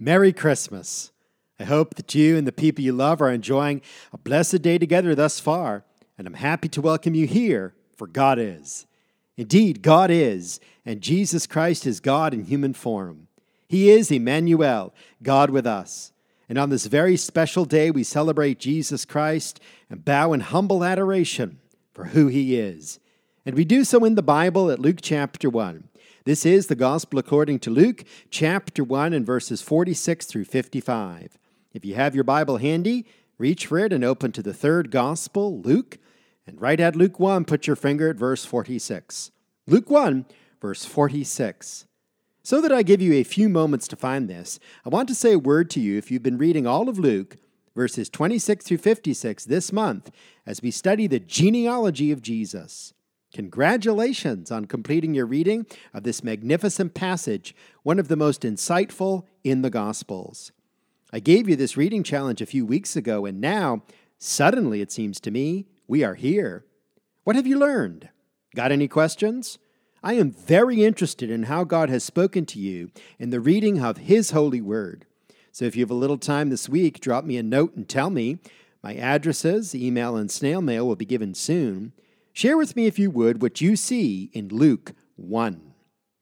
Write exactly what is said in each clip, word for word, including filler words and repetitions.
Merry Christmas. I hope that you and the people you love are enjoying a blessed day together thus far, and I'm happy to welcome you here, for God is. Indeed, God is, and Jesus Christ is God in human form. He is Emmanuel, God with us. And on this very special day, we celebrate Jesus Christ and bow in humble adoration for who he is. And we do so in the Bible at Luke chapter one. This is the Gospel according to Luke, chapter one, and verses forty-six through fifty-five. If you have your Bible handy, reach for it and open to the third Gospel, Luke, and right at Luke one, put your finger at verse forty-six. Luke one, verse forty-six. So that I give you a few moments to find this, I want to say a word to you if you've been reading all of Luke, verses twenty-six through fifty-six this month, as we study the genealogy of Jesus. Congratulations on completing your reading of this magnificent passage, one of the most insightful in the Gospels. I gave you this reading challenge a few weeks ago, and now, suddenly it seems to me, we are here. What have you learned? Got any questions? I am very interested in how God has spoken to you in the reading of His holy word. So if you have a little time this week, drop me a note and tell me. My addresses, email, and snail mail will be given soon. Share with me, if you would, what you see in Luke one.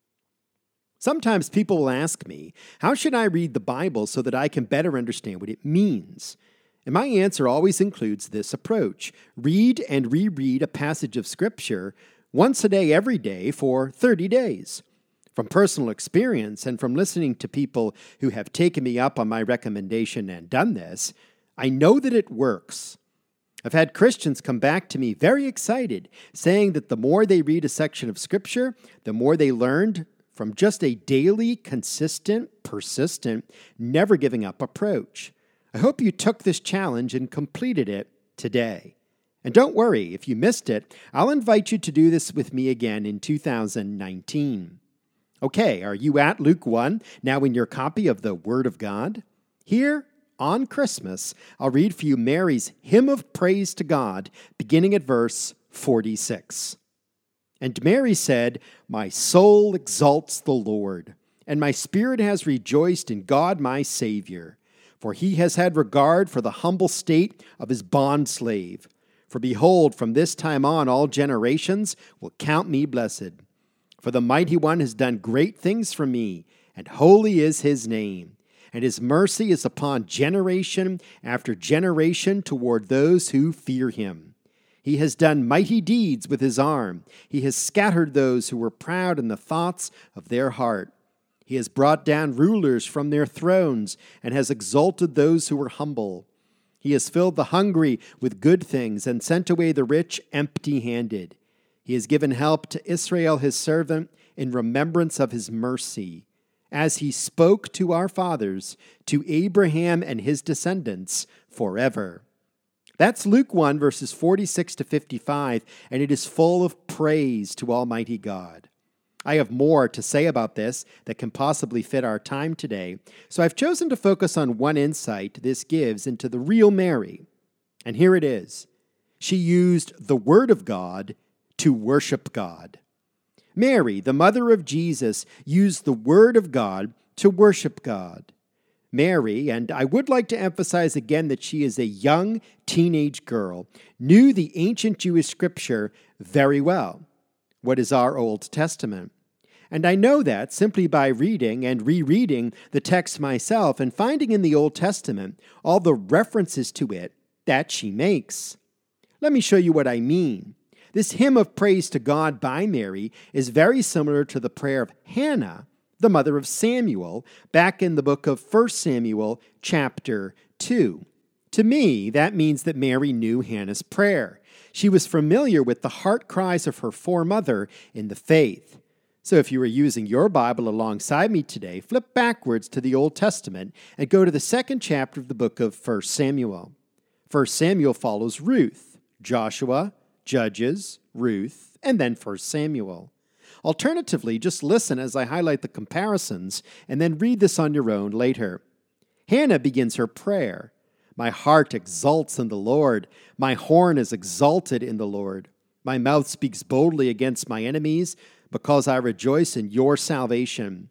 Sometimes people will ask me, how should I read the Bible so that I can better understand what it means? And my answer always includes this approach. Read and reread a passage of Scripture once a day, every day, for thirty days. From personal experience and from listening to people who have taken me up on my recommendation and done this, I know that it works. I've had Christians come back to me very excited, saying that the more they read a section of Scripture, the more they learned from just a daily, consistent, persistent, never giving up approach. I hope you took this challenge and completed it today. And don't worry, if you missed it, I'll invite you to do this with me again in two thousand nineteen. Okay, are you at Luke one, now in your copy of the Word of God? Here, on Christmas, I'll read for you Mary's hymn of praise to God, beginning at verse forty-six. And Mary said, "My soul exalts the Lord, and my spirit has rejoiced in God my Savior, for he has had regard for the humble state of his bondslave. For behold, from this time on all generations will count me blessed. For the Mighty One has done great things for me, and holy is his name. And his mercy is upon generation after generation toward those who fear him. He has done mighty deeds with his arm. He has scattered those who were proud in the thoughts of their heart. He has brought down rulers from their thrones and has exalted those who were humble. He has filled the hungry with good things and sent away the rich empty-handed. He has given help to Israel his servant in remembrance of his mercy, as he spoke to our fathers, to Abraham and his descendants forever." That's Luke one, verses forty-six to fifty-five, and it is full of praise to Almighty God. I have more to say about this that can possibly fit our time today, so I've chosen to focus on one insight this gives into the real Mary. And here it is. She used the Word of God to worship God. Mary, the mother of Jesus, used the Word of God to worship God. Mary, and I would like to emphasize again that she is a young teenage girl, knew the ancient Jewish Scripture very well. What is our Old Testament? And I know that simply by reading and rereading the text myself and finding in the Old Testament all the references to it that she makes. Let me show you what I mean. This hymn of praise to God by Mary is very similar to the prayer of Hannah, the mother of Samuel, back in the book of First Samuel, chapter two. To me, that means that Mary knew Hannah's prayer. She was familiar with the heart cries of her foremother in the faith. So if you are using your Bible alongside me today, flip backwards to the Old Testament and go to the second chapter of the book of First Samuel. First Samuel follows Ruth, Joshua, Judges, Ruth, and then First Samuel. Alternatively, just listen as I highlight the comparisons and then read this on your own later. Hannah begins her prayer. "My heart exults in the Lord. My horn is exalted in the Lord. My mouth speaks boldly against my enemies because I rejoice in your salvation.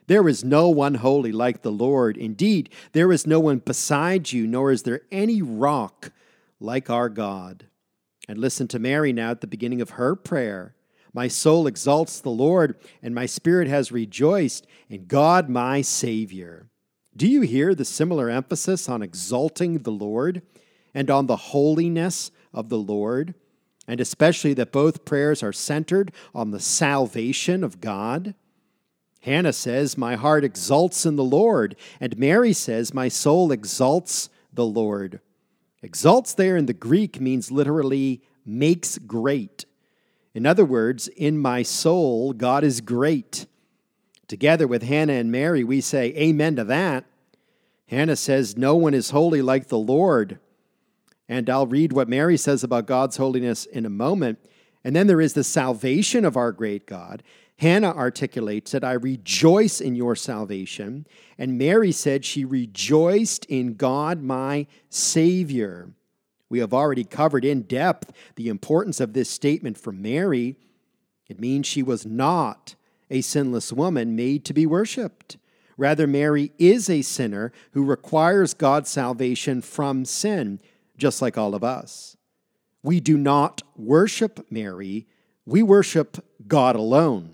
There is no one holy like the Lord. Indeed, there is no one beside you, nor is there any rock like our God. And listen to Mary now at the beginning of her prayer. My soul exalts the Lord, and my spirit has rejoiced in God my Savior. Do you hear the similar emphasis on exalting the Lord and on the holiness of the Lord? And especially that both prayers are centered on the salvation of God? Hannah says, my heart exalts in the Lord, and Mary says, my soul exalts the Lord. Exalts there in the Greek means literally makes great. In other words, in my soul, God is great. Together with Hannah and Mary, we say amen to that. Hannah says, no one is holy like the Lord. And I'll read what Mary says about God's holiness in a moment. And then there is the salvation of our great God. Hannah articulates that I rejoice in your salvation. And Mary said she rejoiced in God, my Savior. We have already covered in depth the importance of this statement for Mary. It means she was not a sinless woman made to be worshiped. Rather, Mary is a sinner who requires God's salvation from sin, just like all of us. We do not worship Mary. We worship God alone.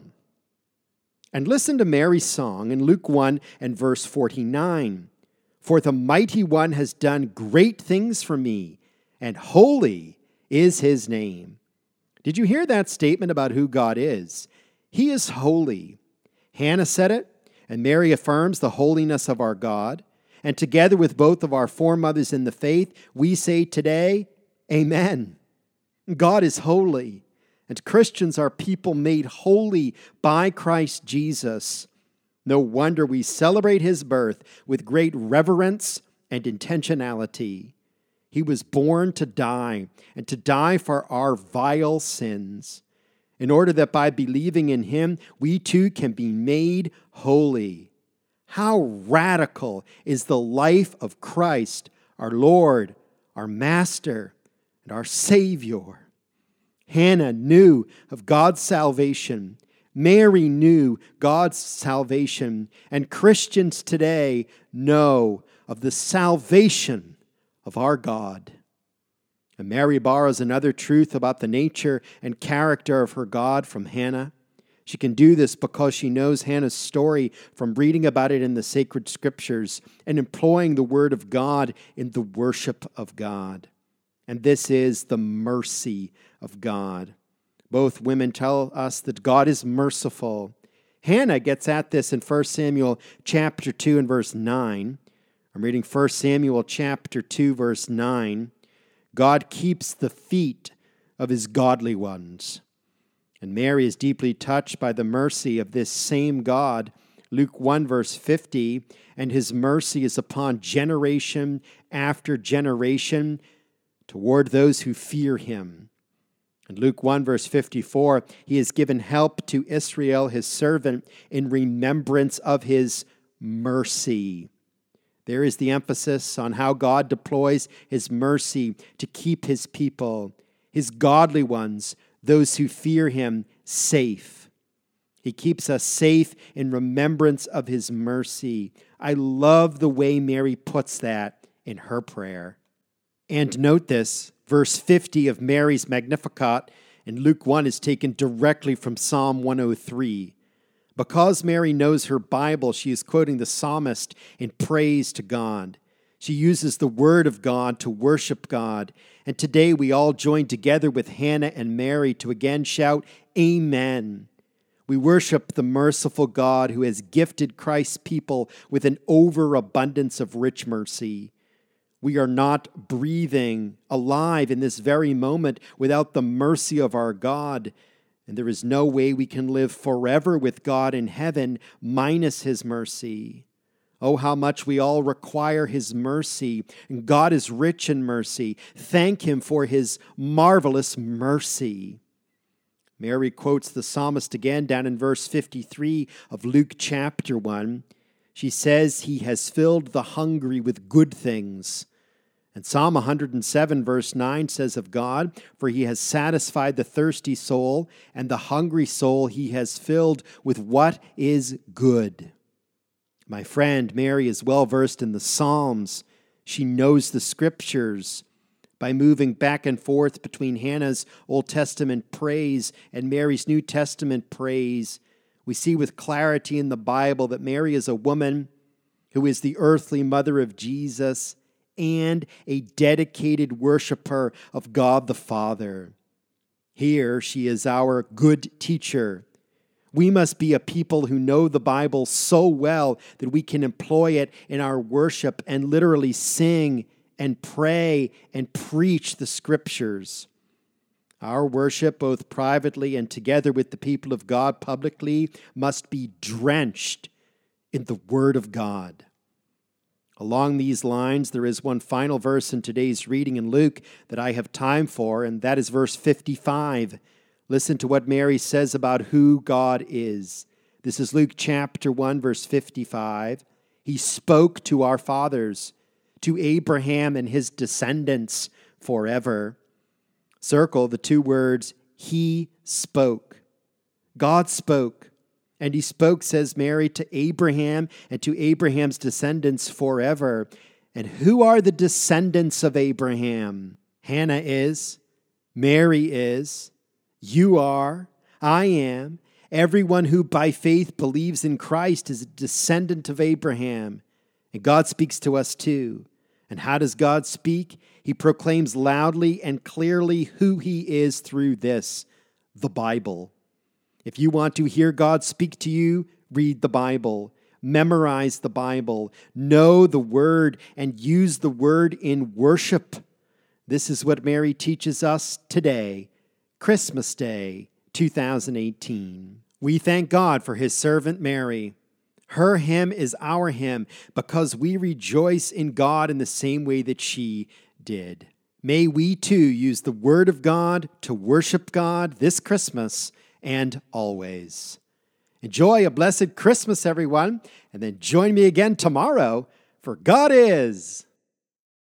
And listen to Mary's song in Luke one and verse forty-nine. For the mighty one has done great things for me, and holy is his name. Did you hear that statement about who God is? He is holy. Hannah said it, and Mary affirms the holiness of our God. And together with both of our foremothers in the faith, we say today, amen. God is holy. And Christians are people made holy by Christ Jesus. No wonder we celebrate his birth with great reverence and intentionality. He was born to die, and to die for our vile sins, in order that by believing in him, we too can be made holy. How radical is the life of Christ, our Lord, our Master, and our Savior. Hannah knew of God's salvation. Mary knew God's salvation. And Christians today know of the salvation of our God. And Mary borrows another truth about the nature and character of her God from Hannah. She can do this because she knows Hannah's story from reading about it in the sacred scriptures and employing the word of God in the worship of God. And this is the mercy of God. Both women tell us that God is merciful. Hannah gets at this in First Samuel chapter two and verse nine. I'm reading First Samuel chapter two, verse nine. God keeps the feet of his godly ones. And Mary is deeply touched by the mercy of this same God. Luke one, verse fifty, and his mercy is upon generation after generation toward those who fear him. In Luke one, verse fifty-four, he has given help to Israel, his servant, in remembrance of his mercy. There is the emphasis on how God deploys his mercy to keep his people, his godly ones, those who fear him, safe. He keeps us safe in remembrance of his mercy. I love the way Mary puts that in her prayer. And note this, verse fifty of Mary's Magnificat in Luke one is taken directly from Psalm one oh three. Because Mary knows her Bible, she is quoting the psalmist in praise to God. She uses the word of God to worship God. And today we all join together with Hannah and Mary to again shout, Amen. We worship the merciful God who has gifted Christ's people with an overabundance of rich mercy. We are not breathing alive in this very moment without the mercy of our God. And there is no way we can live forever with God in heaven minus his mercy. Oh, how much we all require his mercy. And God is rich in mercy. Thank him for his marvelous mercy. Mary quotes the psalmist again down in verse fifty-three of Luke chapter one. She says, he has filled the hungry with good things. And Psalm one hundred seven verse nine says of God, for he has satisfied the thirsty soul, and the hungry soul he has filled with what is good. My friend, Mary is well versed in the Psalms. She knows the Scriptures. By moving back and forth between Hannah's Old Testament praise and Mary's New Testament praise, we see with clarity in the Bible that Mary is a woman who is the earthly mother of Jesus and a dedicated worshiper of God the Father. Here she is our good teacher. We must be a people who know the Bible so well that we can employ it in our worship and literally sing and pray and preach the Scriptures. Our worship, both privately and together with the people of God publicly, must be drenched in the Word of God. Along these lines, there is one final verse in today's reading in Luke that I have time for, and that is verse fifty-five. Listen to what Mary says about who God is. This is Luke chapter one, verse fifty-five. He spoke to our fathers, to Abraham and his descendants forever. Circle the two words, he spoke. God spoke. And he spoke, says Mary, to Abraham and to Abraham's descendants forever. And who are the descendants of Abraham? Hannah is, Mary is, you are, I am. Everyone who by faith believes in Christ is a descendant of Abraham. And God speaks to us too. And how does God speak? He proclaims loudly and clearly who he is through this, the Bible. If you want to hear God speak to you, read the Bible. Memorize the Bible. Know the Word and use the Word in worship. This is what Mary teaches us today, Christmas Day, two thousand eighteen. We thank God for his servant Mary. Her hymn is our hymn because we rejoice in God in the same way that she did. May we too use the Word of God to worship God this Christmas and always. Enjoy a blessed Christmas, everyone, and then join me again tomorrow, for God is.